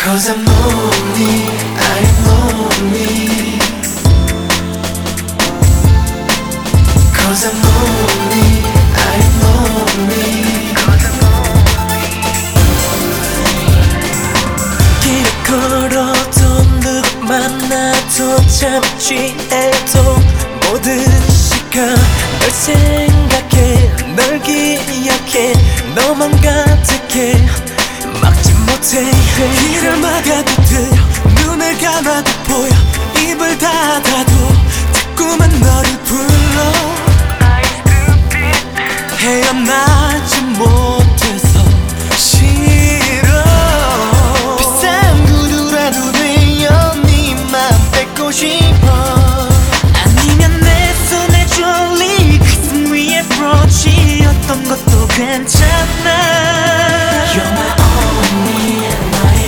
'Cause I'm lonely, I'm lonely. 'Cause I'm lonely, I'm lonely. 'Cause I'm lonely. 길을 걸어도 누구 만나도 잠시 해도 모든 시간 널 생각해 널 기억해 너만 가득해 막지 못해 길을 막아도 들려 눈을 감아도 보여 입을 닫아도 자꾸만 너를 불러 헤어나지 못